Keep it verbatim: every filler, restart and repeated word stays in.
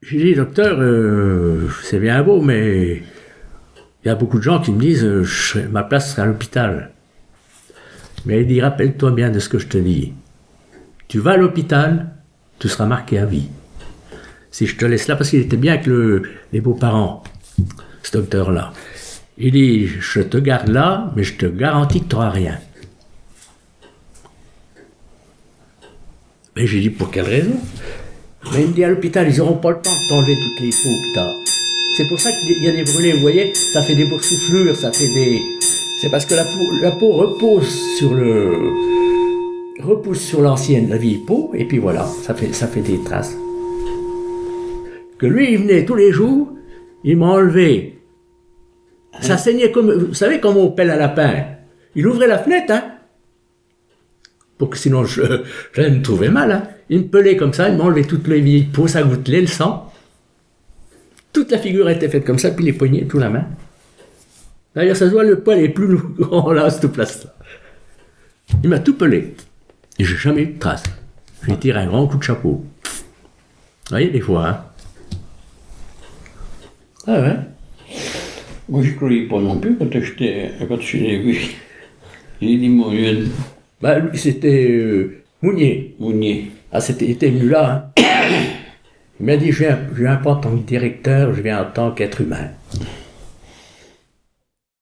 J'ai dit, docteur, euh, c'est bien beau, mais il y a beaucoup de gens qui me disent, euh, je serai- ma place sera à l'hôpital. Mais il dit, rappelle-toi bien de ce que je te dis. Tu vas à l'hôpital, tu seras marqué à vie. Si je te laisse là, parce qu'il était bien avec le, les beaux-parents, ce docteur-là. Il dit, je te garde là, mais je te garantis que tu n'auras rien. Mais j'ai dit, pour quelle raison? Mais il me dit, à l'hôpital, ils n'auront pas le temps de t'enlever toutes les peaux que tu as. C'est pour ça qu'il y a des brûlés, vous voyez, ça fait des boursouflures, ça fait des... C'est parce que la peau, la peau repose sur le... repousse sur l'ancienne, la vieille peau, et puis voilà, ça fait, ça fait des traces. Que lui, il venait tous les jours, il m'a enlevé. Ça saignait comme... Vous savez comment on pèle un lapin? Il ouvrait la fenêtre, hein, pour que sinon je, j'allais me trouver mal, hein. Il me pelait comme ça, il m'a enlevé toutes les vieilles peaux, ça gouttelait le sang. Toute la figure était faite comme ça, puis les poignets, tout la main. D'ailleurs, ça se voit, le poil est plus grand là, à cette place-là. Il m'a tout pelé. Et j'ai jamais eu de trace. J'ai tiré un grand coup de chapeau. Vous voyez, des fois, hein. Ah ouais. Moi, je ne croyais pas non plus quand, j'étais, quand je l'ai vu. J'ai dit, mon Dieu, Bah, lui, c'était euh, Mounier. Mounier. Ah, c'était, il était venu là, hein. Il m'a dit, je viens, je viens pas en tant que directeur, je viens en tant qu'être humain.